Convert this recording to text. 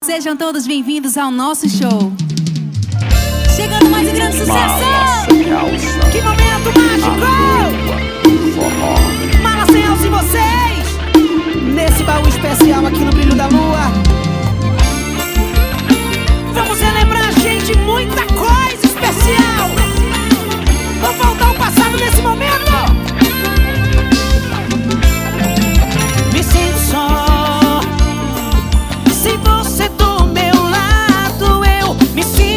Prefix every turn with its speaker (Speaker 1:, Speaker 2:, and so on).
Speaker 1: Sejam todos bem-vindos ao nosso show. Chegando mais um grande sucesso. Que momento mágico! Mala sem alça em vocês, nesse baú especial aqui no brilho da lua. Vamos relembrar, gente, muita coisa especial. Vamos voltar ao passado nesse momento. Me sinto só, sem você do meu lado. Eu me sinto